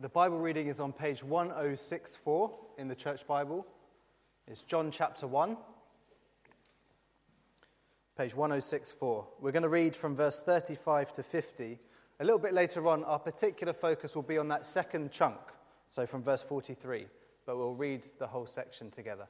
The Bible reading is on page 1064 in the Church Bible. It's John chapter 1, page 1064. We're going to read from verse 35 to 50. A little bit later on, our particular focus will be on that second chunk, so from verse 43, but we'll read the whole section together.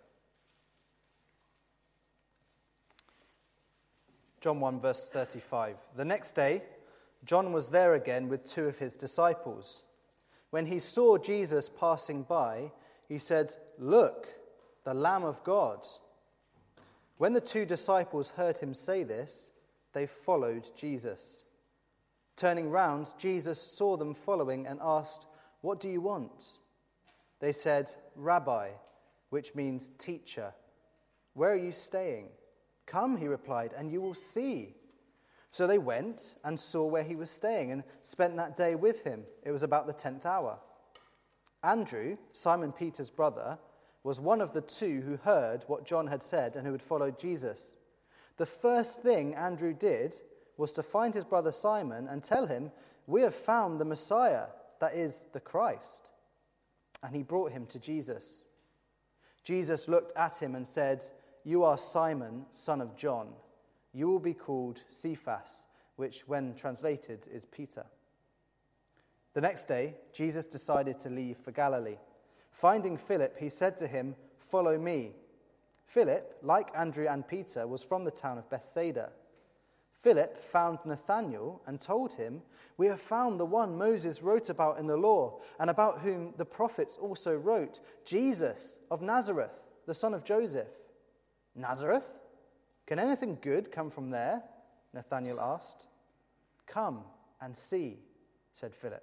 John 1, verse 35. The next day, John was there again with two of his disciples. When he saw Jesus passing by, he said, "Look, the Lamb of God." When the two disciples heard him say this, they followed Jesus. Turning round, Jesus saw them following and asked, "What do you want?" They said, "Rabbi," which means teacher. "Where are you staying?" "Come," he replied, "and you will see." So they went and saw where he was staying and spent that day with him. It was about the 10th hour. Andrew, Simon Peter's brother, was one of the two who heard what John had said and who had followed Jesus. The first thing Andrew did was to find his brother Simon and tell him, "We have found the Messiah," that is, the Christ. And he brought him to Jesus. Jesus looked at him and said, "You are Simon, son of John. You will be called Cephas," which when translated is Peter. The next day, Jesus decided to leave for Galilee. Finding Philip, he said to him, "Follow me." Philip, like Andrew and Peter, was from the town of Bethsaida. Philip found Nathanael and told him, "We have found the one Moses wrote about in the law, and about whom the prophets also wrote, Jesus of Nazareth, the son of Joseph." "Nazareth? Can anything good come from there?" Nathanael asked. "Come and see," said Philip.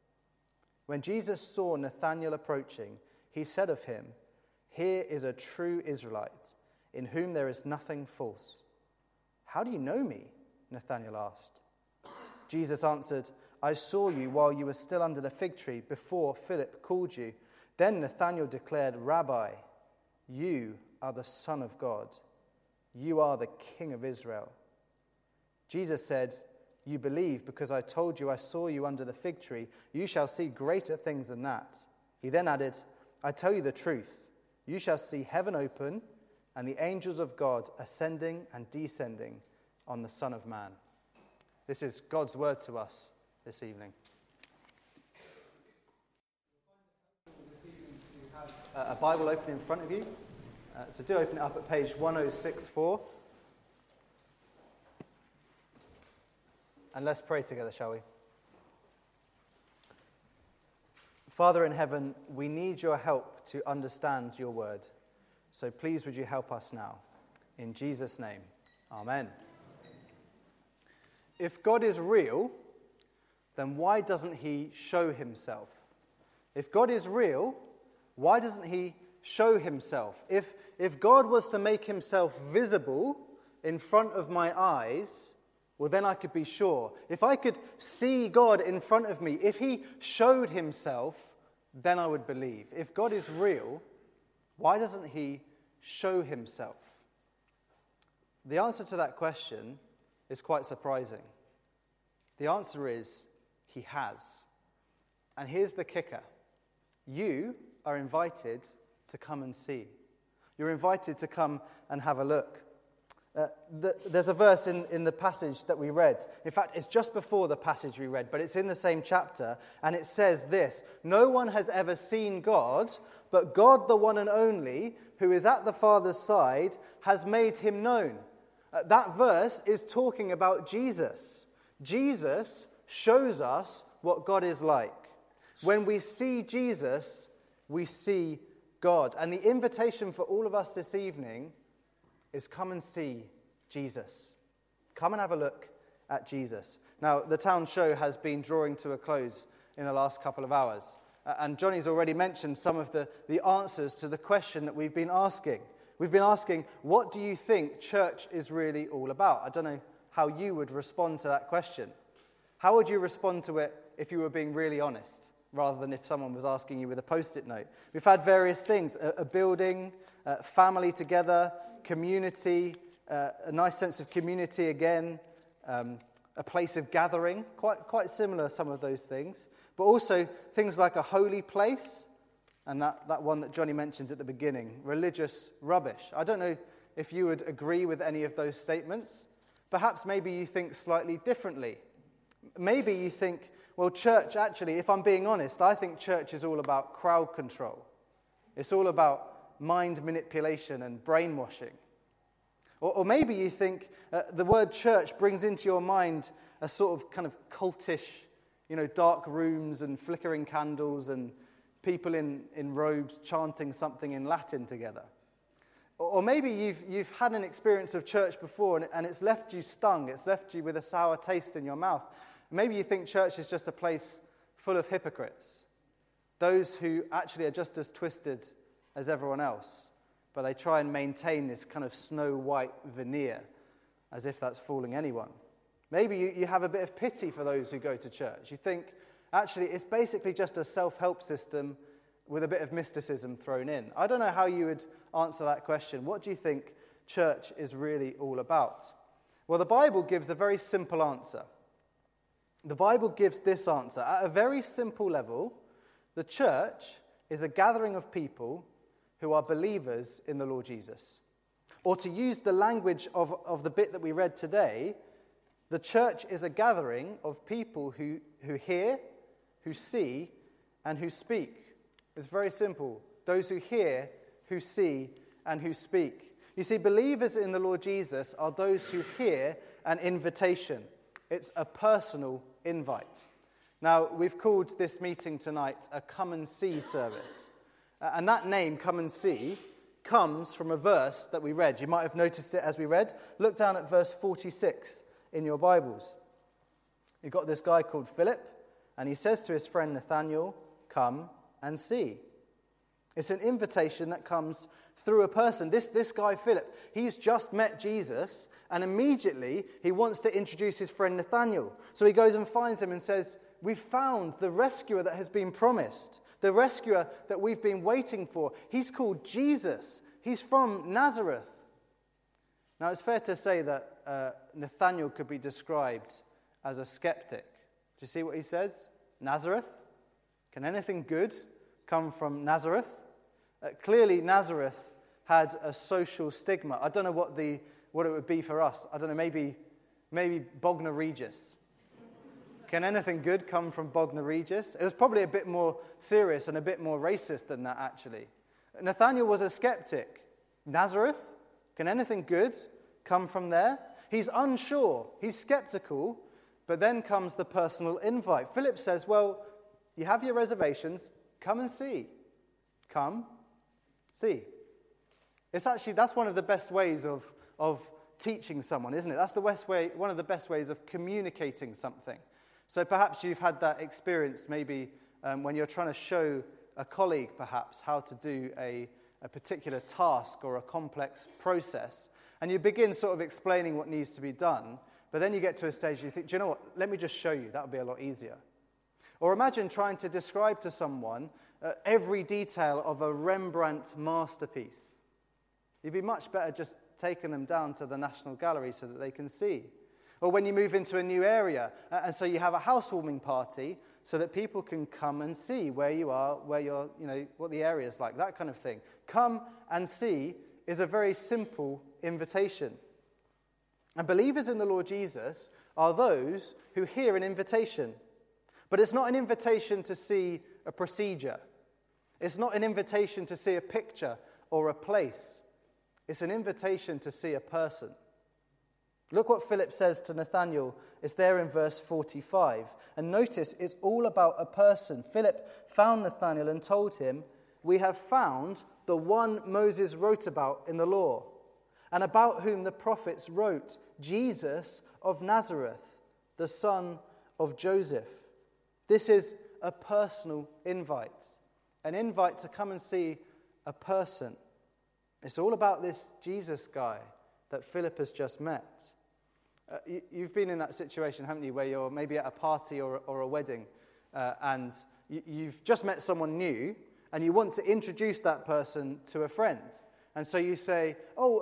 When Jesus saw Nathanael approaching, he said of him, "Here is a true Israelite, in whom there is nothing false." "How do you know me?" Nathanael asked. Jesus answered, "I saw you while you were still under the fig tree before Philip called you." Then Nathanael declared, "Rabbi, you are the Son of God. You are the King of Israel." Jesus said, "You believe because I told you I saw you under the fig tree. You shall see greater things than that." He then added, "I tell you the truth. You shall see heaven open and the angels of God ascending and descending on the Son of Man." This is God's word to us this evening. This evening to have a Bible open in front of you. So do open it up at page 1064. And let's pray together, shall we? Father in heaven, we need your help to understand your word. So please would you help us now. In Jesus' name, amen. If God is real, then why doesn't he show himself? If God is real, why doesn't he show himself? If God was to make himself visible in front of my eyes, well, then I could be sure. If I could see God in front of me, if he showed himself, then I would believe. If God is real, why doesn't he show himself? The answer to that question is quite surprising. The answer is he has. And here's the kicker. You are invited to come and see. You're invited to come and have a look. There's a verse in the passage that we read. In fact, it's just before the passage we read, but it's in the same chapter, and it says this: "No one has ever seen God, but God, the one and only, who is at the Father's side, has made him known." That verse is talking about Jesus. Jesus shows us what God is like. When we see Jesus, we see God. And the invitation for all of us this evening is come and see Jesus. Come and have a look at Jesus. Now, the town show has been drawing to a close in the last couple of hours. And Johnny's already mentioned some of the answers to the question that we've been asking. We've been asking, what do you think church is really all about? I don't know how you would respond to that question. How would you respond to it if you were being really honest, rather than if someone was asking you with a post-it note? We've had various things: a building, family together, community, a nice sense of community again, a place of gathering, quite similar, some of those things. but also things like a holy place, and that one that Johnny mentioned at the beginning, religious rubbish. I don't know if you would agree with any of those statements. Perhaps maybe you think slightly differently. Maybe you think, well, church, actually, if I'm being honest, I think church is all about crowd control. It's all about mind manipulation and brainwashing. Or maybe you think the word church brings into your mind a sort of kind of cultish, dark rooms and flickering candles and people in robes chanting something in Latin together. Or maybe you've had an experience of church before and it's left you stung, it's left you with a sour taste in your mouth. Maybe you think church is just a place full of hypocrites, those who actually are just as twisted as everyone else, but they try and maintain this kind of snow-white veneer as if that's fooling anyone. Maybe you have a bit of pity for those who go to church. You think, actually, it's basically just a self-help system with a bit of mysticism thrown in. I don't know how you would answer that question. What do you think church is really all about? Well, the Bible gives a very simple answer. The Bible gives this answer. At a very simple level, the church is a gathering of people who are believers in the Lord Jesus. Or to use the language of the bit that we read today, the church is a gathering of people who hear, who see, and who speak. It's very simple. Those who hear, who see, and who speak. You see, believers in the Lord Jesus are those who hear an invitation. It's a personal invite. Now, we've called this meeting tonight a Come and See service. And that name, Come and See, comes from a verse that we read. You might have noticed it as we read. Look down at verse 46 in your Bibles. You've got this guy called Philip, and he says to his friend Nathanael, "Come and see." It's an invitation that comes through a person. This guy, Philip, he's just met Jesus, and immediately he wants to introduce his friend Nathanael. So he goes and finds him and says, "We've found the rescuer that has been promised, the rescuer that we've been waiting for. He's called Jesus. He's from Nazareth." Now, it's fair to say that Nathanael could be described as a skeptic. Do you see what he says? Nazareth? Can anything good come from Nazareth? Clearly, Nazareth had a social stigma. I don't know what it would be for us. I don't know, maybe Bognor Regis. Can anything good come from Bognor Regis? It was probably a bit more serious and a bit more racist than that, actually. Nathanael was a skeptic. Nazareth? Can anything good come from there? He's unsure. He's skeptical. But then comes the personal invite. Philip says, well, you have your reservations. Come and see. Come, see. That's one of the best ways of teaching someone, isn't it? That's one of the best ways of communicating something. So perhaps you've had that experience maybe when you're trying to show a colleague perhaps how to do a particular task or a complex process. And you begin sort of explaining what needs to be done. But then you get to a stage you think, do you know what? Let me just show you. That would be a lot easier. Or imagine trying to describe to someone every detail of a Rembrandt masterpiece. You'd be much better just taking them down to the National Gallery so that they can see. Or when you move into a new area, and so you have a housewarming party so that people can come and see where you are, what the area is like, that kind of thing. Come and see is a very simple invitation. And believers in the Lord Jesus are those who hear an invitation. But it's not an invitation to see a procedure. It's not an invitation to see a picture or a place. It's an invitation to see a person. Look what Philip says to Nathanael. It's there in verse 45. And notice it's all about a person. Philip found Nathanael and told him, "We have found the one Moses wrote about in the law, and about whom the prophets wrote, Jesus of Nazareth, the son of Joseph." This is a personal invite, an invite to come and see a person. It's all about this Jesus guy that Philip has just met. You've been in that situation, haven't you, where you're maybe at a party or a wedding, and you've just met someone new, and you want to introduce that person to a friend. And so you say,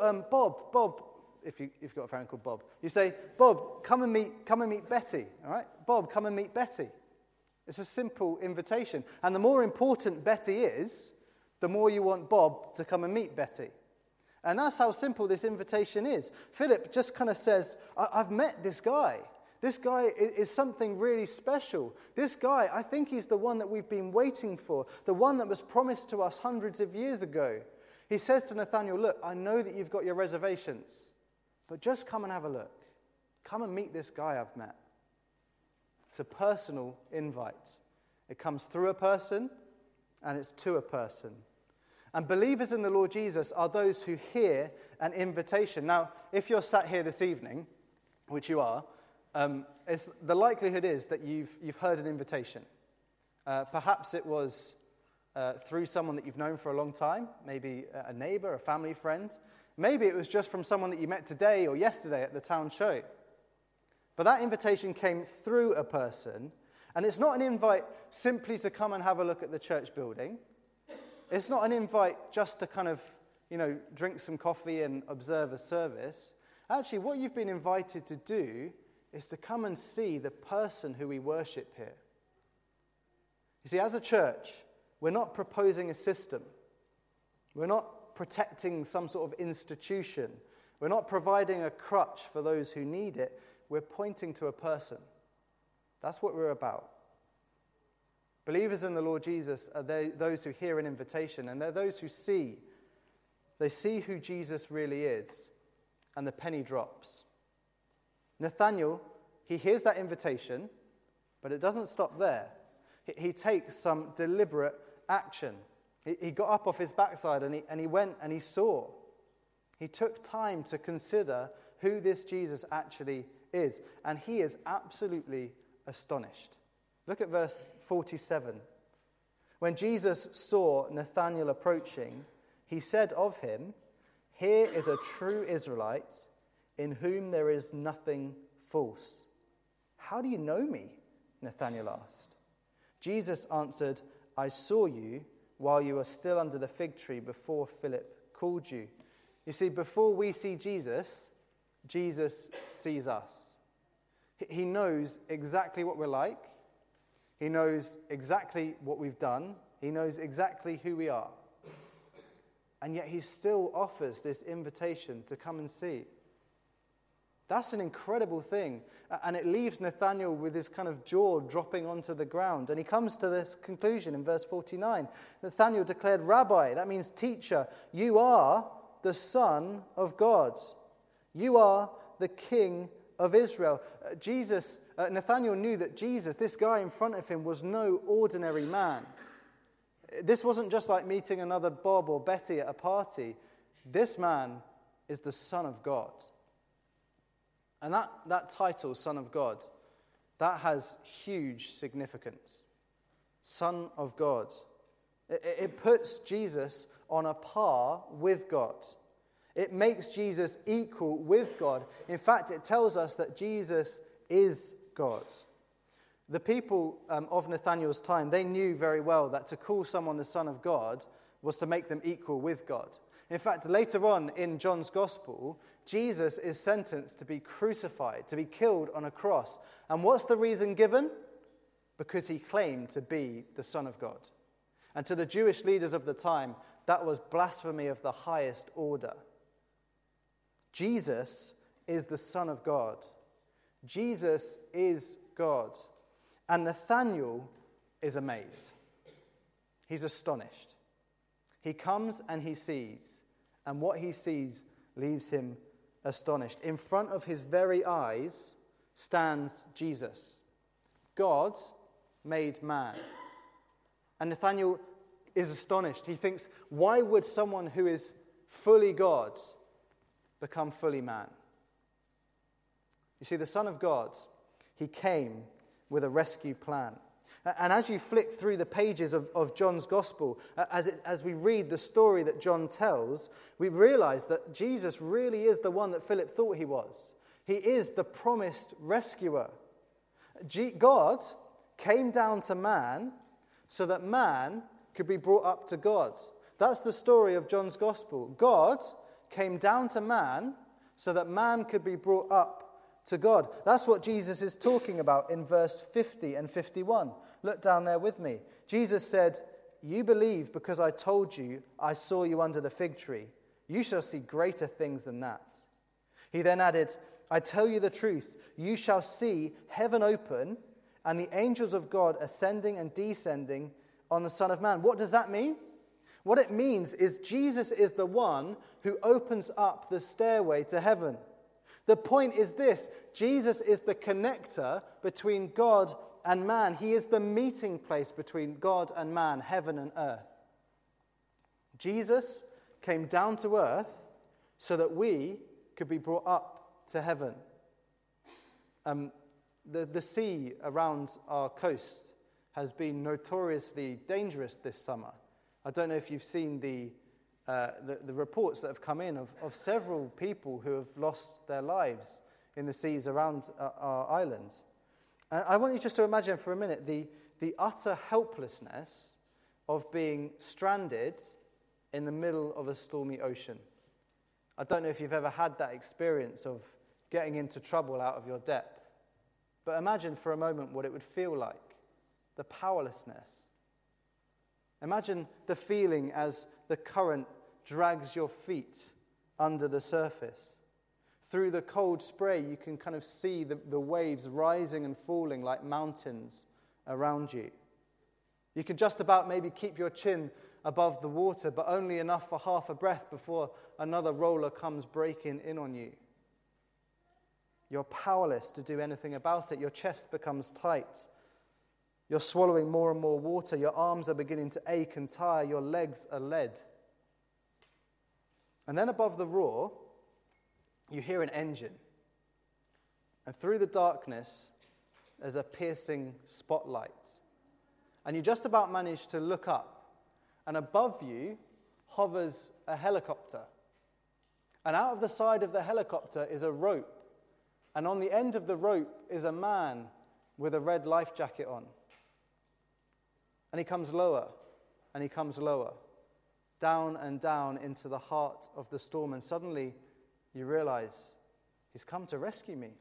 Bob, if you've got a friend called Bob, you say, "Bob, come and meet Betty, all right? Bob, come and meet Betty." It's a simple invitation. And the more important Betty is, the more you want Bob to come and meet Betty. And that's how simple this invitation is. Philip just kind of says, I've met this guy. This guy is something really special. This guy, I think he's the one that we've been waiting for, the one that was promised to us hundreds of years ago. He says to Nathanael, look, I know that you've got your reservations, but just come and have a look. Come and meet this guy I've met. It's a personal invite. It comes through a person, and it's to a person. And believers in the Lord Jesus are those who hear an invitation. Now, if you're sat here this evening, which you are, the likelihood is that you've heard an invitation. Perhaps it was through someone that you've known for a long time, maybe a neighbor, a family friend. Maybe it was just from someone that you met today or yesterday at the town show. But that invitation came through a person, and it's not an invite simply to come and have a look at the church building. It's not an invite just to kind of, drink some coffee and observe a service. Actually, what you've been invited to do is to come and see the person who we worship here. You see, as a church, we're not proposing a system. We're not protecting some sort of institution. We're not providing a crutch for those who need it. We're pointing to a person. That's what we're about. Believers in the Lord Jesus are those who hear an invitation, and they're those who see. They see who Jesus really is, and the penny drops. Nathanael, he hears that invitation, but it doesn't stop there. He takes some deliberate action. He got up off his backside and he went and he saw. He took time to consider who this Jesus actually is, and he is absolutely astonished. Look at verse 47. When Jesus saw Nathanael approaching, he said of him, "Here is a true Israelite in whom there is nothing false." "How do you know me?" Nathanael asked. Jesus answered, "I saw you while you were still under the fig tree before Philip called you." You see, before we see Jesus, Jesus sees us. He knows exactly what we're like. He knows exactly what we've done. He knows exactly who we are. And yet he still offers this invitation to come and see. That's an incredible thing. And it leaves Nathanael with his kind of jaw dropping onto the ground. And he comes to this conclusion in verse 49. Nathanael declared, "Rabbi," that means teacher, "you are the Son of God. You are the King of Israel." Nathanael knew that Jesus, this guy in front of him, was no ordinary man. This wasn't just like meeting another Bob or Betty at a party. This man is the Son of God. And that title, Son of God, that has huge significance. Son of God. It puts Jesus on a par with God. It makes Jesus equal with God. In fact, it tells us that Jesus is God. The people of Nathanael's time, they knew very well that to call someone the Son of God was to make them equal with God. In fact, later on in John's Gospel, Jesus is sentenced to be crucified, to be killed on a cross. And what's the reason given? Because he claimed to be the Son of God. And to the Jewish leaders of the time, that was blasphemy of the highest order. Jesus is the Son of God. Jesus is God. And Nathanael is amazed. He's astonished. He comes and he sees, and what he sees leaves him astonished. In front of his very eyes stands Jesus, God made man. And Nathanael is astonished. He thinks, why would someone who is fully God become fully man? You see, the Son of God, he came with a rescue plan. And as you flick through the pages of John's Gospel, as we read the story that John tells, we realize that Jesus really is the one that Philip thought he was. He is the promised rescuer. God came down to man so that man could be brought up to God. That's the story of John's Gospel. God came down to man so that man could be brought up to God. That's what Jesus is talking about in verse 50 and 51. Look down there with me. Jesus said, "You believe because I told you I saw you under the fig tree. You shall see greater things than that." He then added, "I tell you the truth, you shall see heaven open and the angels of God ascending and descending on the Son of Man." What does that mean? What it means is Jesus is the one who opens up the stairway to heaven. The point is this: Jesus is the connector between God and man. He is the meeting place between God and man, heaven and earth. Jesus came down to earth so that we could be brought up to heaven. The sea around our coast has been notoriously dangerous this summer. I don't know if you've seen the reports that have come in of several people who have lost their lives in the seas around our island. And I want you just to imagine for a minute the utter helplessness of being stranded in the middle of a stormy ocean. I don't know if you've ever had that experience of getting into trouble out of your depth, but imagine for a moment what it would feel like, the powerlessness. Imagine the feeling as the current drags your feet under the surface. Through the cold spray, you can kind of see the waves rising and falling like mountains around you. You can just about maybe keep your chin above the water, but only enough for half a breath before another roller comes breaking in on you. You're powerless to do anything about it. Your chest becomes tight. You're swallowing more and more water. Your arms are beginning to ache and tire. Your legs are lead. And then above the roar, you hear an engine. And through the darkness, there's a piercing spotlight. And you just about manage to look up. And above you hovers a helicopter. And out of the side of the helicopter is a rope. And on the end of the rope is a man with a red life jacket on. And he comes lower, and he comes lower, down and down into the heart of the storm. And suddenly you realize he's come to rescue me.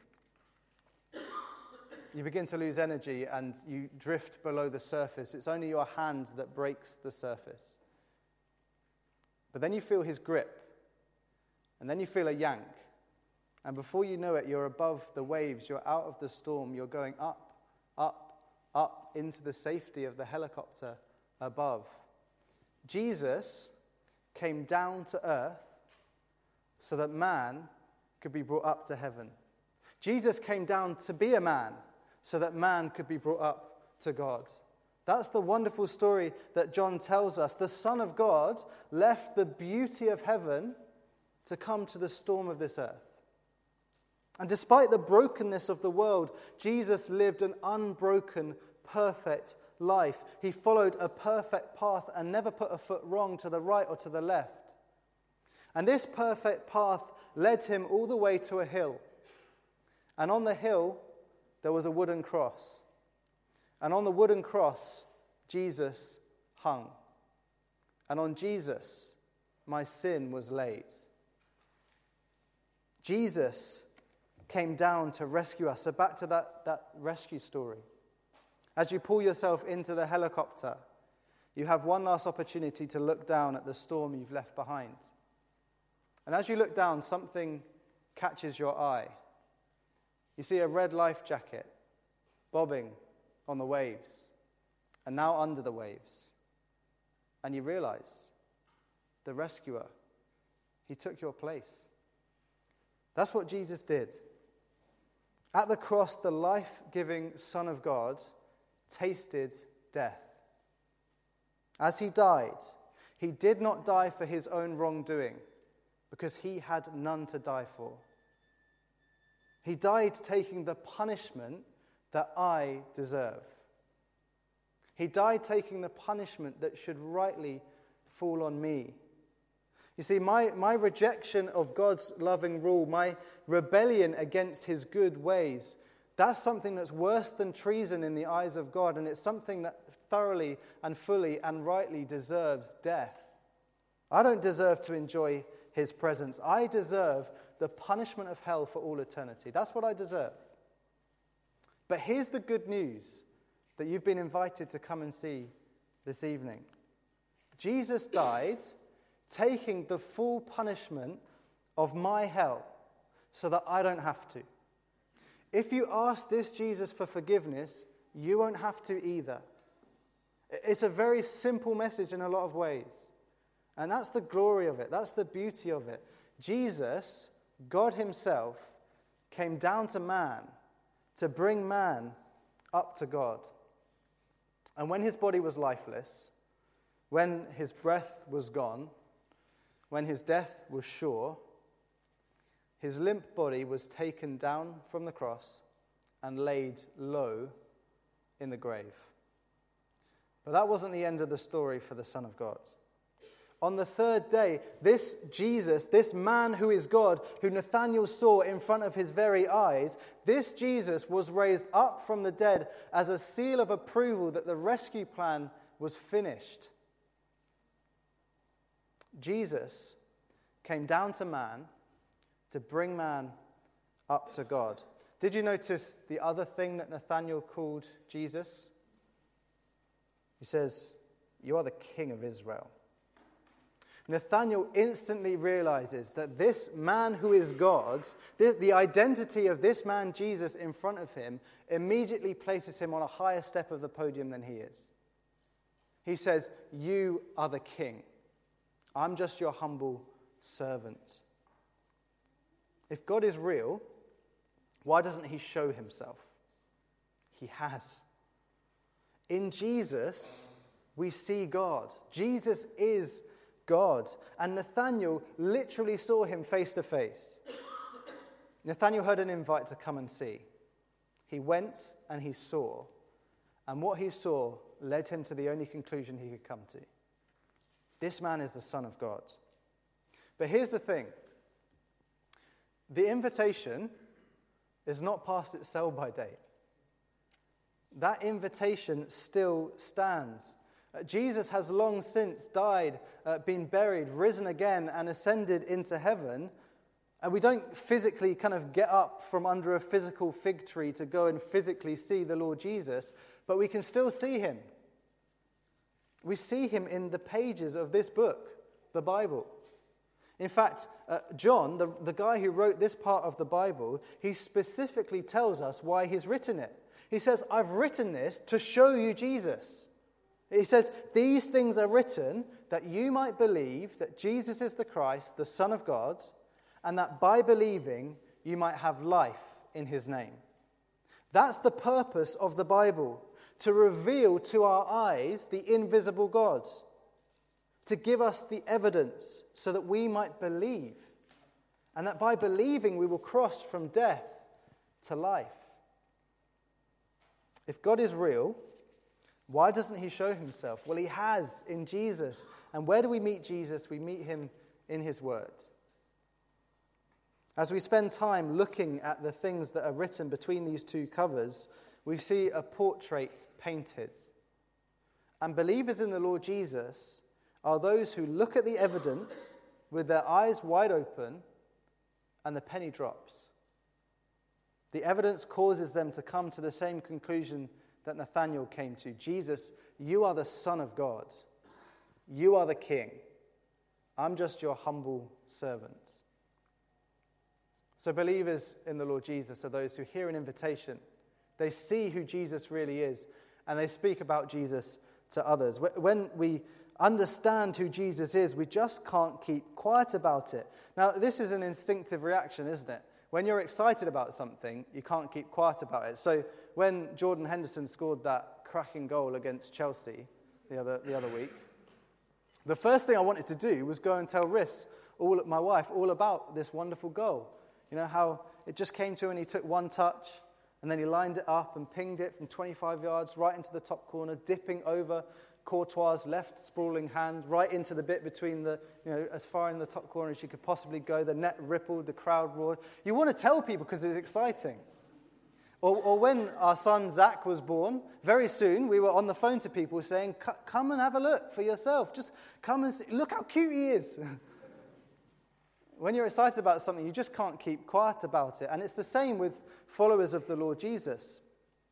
You begin to lose energy and you drift below the surface. It's only your hand that breaks the surface. But then you feel his grip, and then you feel a yank. And before you know it, you're above the waves, you're out of the storm, you're going up, up, up into the safety of the helicopter above. Jesus came down to earth so that man could be brought up to heaven. Jesus came down to be a man so that man could be brought up to God. That's the wonderful story that John tells us. The Son of God left the beauty of heaven to come to the storm of this earth. And despite the brokenness of the world, Jesus lived an unbroken, perfect life. He followed a perfect path and never put a foot wrong to the right or to the left. And this perfect path led him all the way to a hill. And on the hill, there was a wooden cross. And on the wooden cross, Jesus hung. And on Jesus, my sin was laid. Jesus came down to rescue us. So back to that rescue story. As you pull yourself into the helicopter, you have one last opportunity to look down at the storm you've left behind. And as you look down, something catches your eye. You see a red life jacket bobbing on the waves, and now under the waves. And you realize the rescuer, he took your place. That's what Jesus did. At the cross, the life-giving Son of God tasted death. As he died, he did not die for his own wrongdoing, because he had none to die for. He died taking the punishment that I deserve. He died taking the punishment that should rightly fall on me. You see, my rejection of God's loving rule, my rebellion against his good ways, that's something that's worse than treason in the eyes of God, and it's something that thoroughly and fully and rightly deserves death. I don't deserve to enjoy his presence. I deserve the punishment of hell for all eternity. That's what I deserve. But here's the good news. that you've been invited to come and see this evening. Jesus died, taking the full punishment of my hell so that I don't have to. If you ask this Jesus for forgiveness, you won't have to either. It's a very simple message in a lot of ways. And that's the glory of it. That's the beauty of it. Jesus, God himself, came down to man to bring man up to God. And when his body was lifeless, when his breath was gone, when his death was sure, his limp body was taken down from the cross and laid low in the grave. But that wasn't the end of the story for the Son of God. On the third day, this Jesus, this man who is God, who Nathanael saw in front of his very eyes, this Jesus was raised up from the dead as a seal of approval that the rescue plan was finished. Jesus came down to man to bring man up to God. Did you notice the other thing that Nathanael called Jesus? He says, "You are the King of Israel." Nathanael instantly realizes that this man who is God, the identity of this man Jesus in front of him, immediately places him on a higher step of the podium than he is. He says, "You are the King. I'm just your humble servant." If God is real, why doesn't he show himself? He has. In Jesus, we see God. Jesus is God. And Nathanael literally saw him face to face. Nathanael heard an invite to come and see. He went and he saw. And what he saw led him to the only conclusion he could come to. This man is the Son of God. But here's the thing. The invitation is not past its sell-by date. That invitation still stands. Jesus has long since died, been buried, risen again, and ascended into heaven. And we don't physically kind of get up from under a physical fig tree to go and physically see the Lord Jesus, but we can still see him. We see him in the pages of this book, the Bible. In fact, John, the guy who wrote this part of the Bible, he specifically tells us why he's written it. He says, "I've written this to show you Jesus." He says, "These things are written that you might believe that Jesus is the Christ, the Son of God, and that by believing you might have life in his name." That's the purpose of the Bible, to reveal to our eyes the invisible God, to give us the evidence so that we might believe, and that by believing we will cross from death to life. If God is real, why doesn't he show himself? Well, he has in Jesus. And where do we meet Jesus? We meet him in his word. As we spend time looking at the things that are written between these two covers, we see a portrait painted. And believers in the Lord Jesus are those who look at the evidence with their eyes wide open and the penny drops. The evidence causes them to come to the same conclusion that Nathanael came to. Jesus, you are the Son of God. You are the King. I'm just your humble servant. So believers in the Lord Jesus are those who hear an invitation. They see who Jesus really is, and they speak about Jesus to others. When we understand who Jesus is, we just can't keep quiet about it. Now, this is an instinctive reaction, isn't it? When you're excited about something, you can't keep quiet about it. So when Jordan Henderson scored that cracking goal against Chelsea the other week, the first thing I wanted to do was go and tell my wife, all about this wonderful goal. You know, how it just came to him and he took one touch, and then he lined it up and pinged it from 25 yards right into the top corner, dipping over Courtois' left sprawling hand right into the bit between as far in the top corner as you could possibly go. The net rippled, the crowd roared. You want to tell people because it's exciting. Or when our son Zach was born, very soon we were on the phone to people saying, "Come and have a look for yourself. Just come and see. Look how cute he is." When you're excited about something, you just can't keep quiet about it. And it's the same with followers of the Lord Jesus.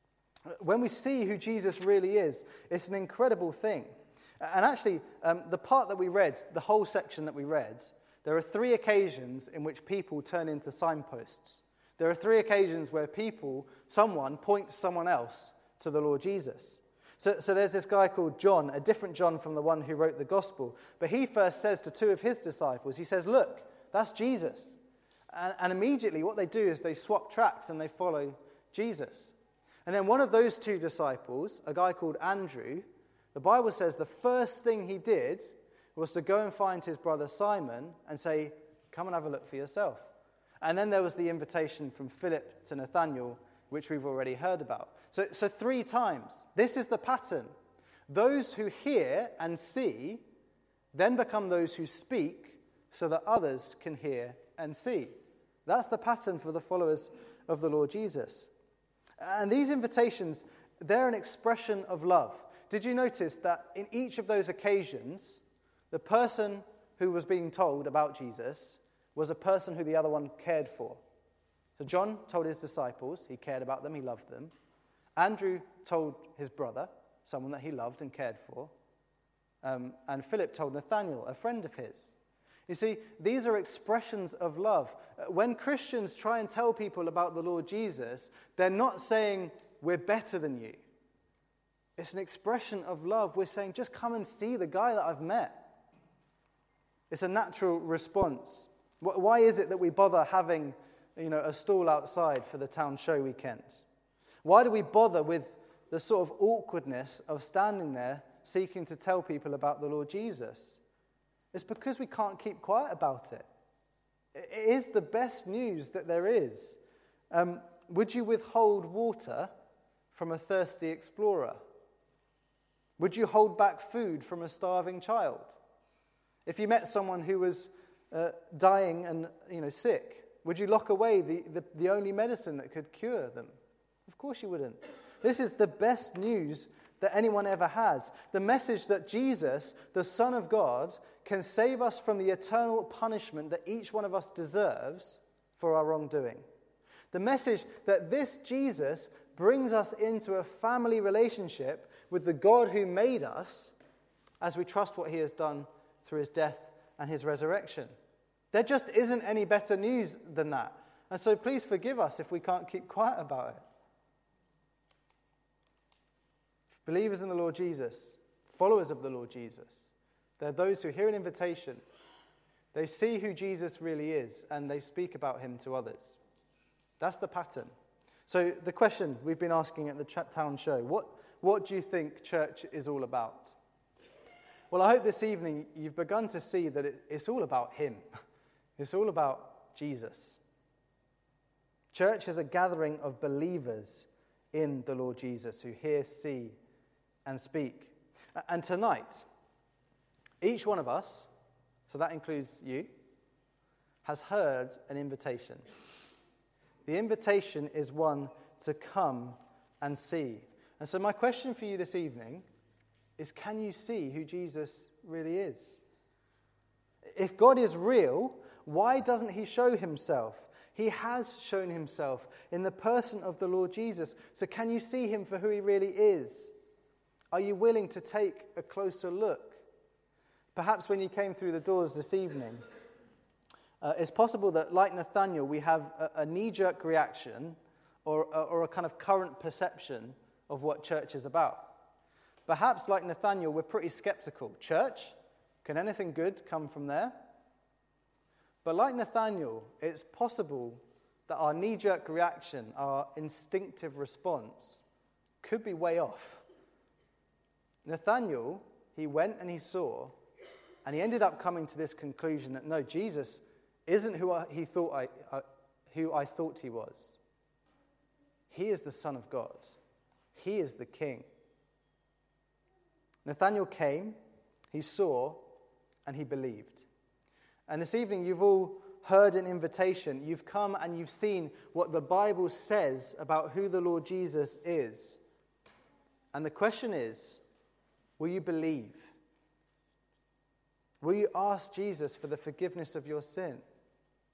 When we see who Jesus really is, it's an incredible thing. And actually, the part that we read, the whole section that we read, there are 3 occasions in which people turn into signposts. There are 3 occasions where someone points someone else to the Lord Jesus. So there's this guy called John, a different John from the one who wrote the gospel. But he first says to 2 of his disciples, he says, look, that's Jesus. And immediately what they do is they swap tracks and they follow Jesus. And then one of those 2 disciples, a guy called Andrew, the Bible says the first thing he did was to go and find his brother Simon and say, come and have a look for yourself. And then there was the invitation from Philip to Nathanael, which we've already heard about. So 3 times. This is the pattern. Those who hear and see then become those who speak so that others can hear and see. That's the pattern for the followers of the Lord Jesus. And these invitations, they're an expression of love. Did you notice that in each of those occasions, the person who was being told about Jesus was a person who the other one cared for? So John told his disciples, he cared about them, he loved them. Andrew told his brother, someone that he loved and cared for. And Philip told Nathanael, a friend of his. You see, these are expressions of love. When Christians try and tell people about the Lord Jesus, they're not saying, we're better than you. It's an expression of love. We're saying, just come and see the guy that I've met. It's a natural response. Why is it that we bother having, a stall outside for the town show weekend? Why do we bother with the sort of awkwardness of standing there seeking to tell people about the Lord Jesus? It's because we can't keep quiet about it. It is the best news that there is. Would you withhold water from a thirsty explorer? Would you hold back food from a starving child? If you met someone who was dying and sick, would you lock away the only medicine that could cure them? Of course you wouldn't. This is the best news that anyone ever has. The message that Jesus, the Son of God, can save us from the eternal punishment that each one of us deserves for our wrongdoing. The message that this Jesus brings us into a family relationship with the God who made us as we trust what he has done through his death and his resurrection. There just isn't any better news than that. And so please forgive us if we can't keep quiet about it. Believers in the Lord Jesus, followers of the Lord Jesus, they're those who hear an invitation, they see who Jesus really is, and they speak about him to others. That's the pattern. So the question we've been asking at the town show, what do you think church is all about? Well, I hope this evening you've begun to see that it's all about him. It's all about Jesus. Church is a gathering of believers in the Lord Jesus who hear, see, and speak. And tonight, each one of us, so that includes you, has heard an invitation. The invitation is one to come and see. And so my question for you this evening is, can you see who Jesus really is? If God is real, why doesn't he show himself? He has shown himself in the person of the Lord Jesus. So can you see him for who he really is? Are you willing to take a closer look? Perhaps when you came through the doors this evening, it's possible that, like Nathanael, we have a knee-jerk reaction or a kind of current perception of what church is about. Perhaps, like Nathanael, we're pretty skeptical. Church? Can anything good come from there? But like Nathanael, it's possible that our knee-jerk reaction, our instinctive response, could be way off. Nathanael, he went and he saw, and he ended up coming to this conclusion that no, Jesus isn't who I thought he was. He is the Son of God. He is the King. Nathanael came, he saw, and he believed. And this evening you've all heard an invitation. You've come and you've seen what the Bible says about who the Lord Jesus is. And the question is, will you believe? Will you ask Jesus for the forgiveness of your sin?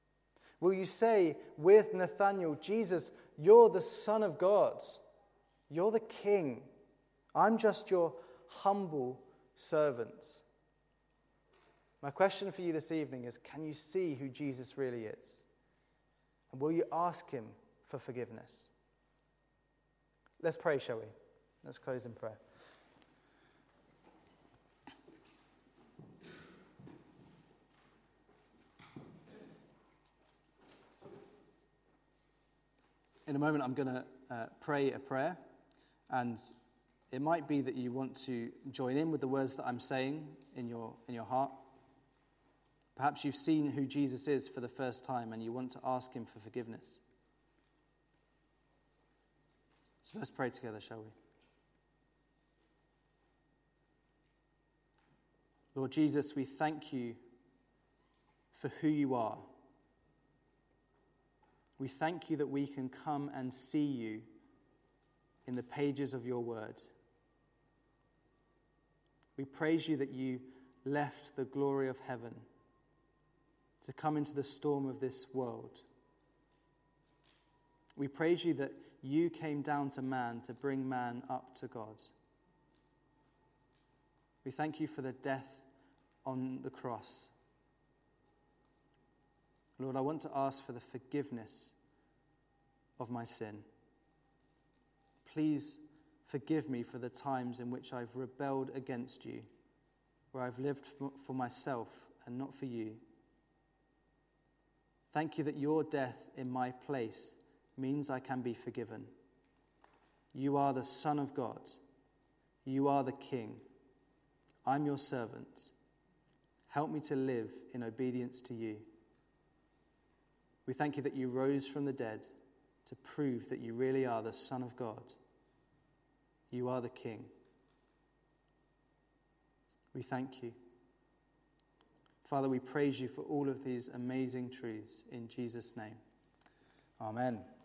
Will you say with Nathanael, Jesus, you're the Son of God. You're the King. I'm just your humble servant. My question for you this evening is, can you see who Jesus really is? And will you ask him for forgiveness? Let's pray, shall we? Let's close in prayer. In a moment, I'm going to pray a prayer, and it might be that you want to join in with the words that I'm saying in your heart. Perhaps you've seen who Jesus is for the first time and you want to ask him for forgiveness. So let's pray together, shall we? Lord Jesus, we thank you for who you are. We thank you that we can come and see you in the pages of your word. We praise you that you left the glory of heaven to come into the storm of this world. We praise you that you came down to man to bring man up to God. We thank you for the death on the cross. Lord, I want to ask for the forgiveness of my sin. Please forgive me for the times in which I've rebelled against you, where I've lived for myself and not for you. Thank you that your death in my place means I can be forgiven. You are the Son of God. You are the King. I'm your servant. Help me to live in obedience to you. We thank you that you rose from the dead to prove that you really are the Son of God. You are the King. We thank you. Father, we praise you for all of these amazing truths in Jesus' name. Amen.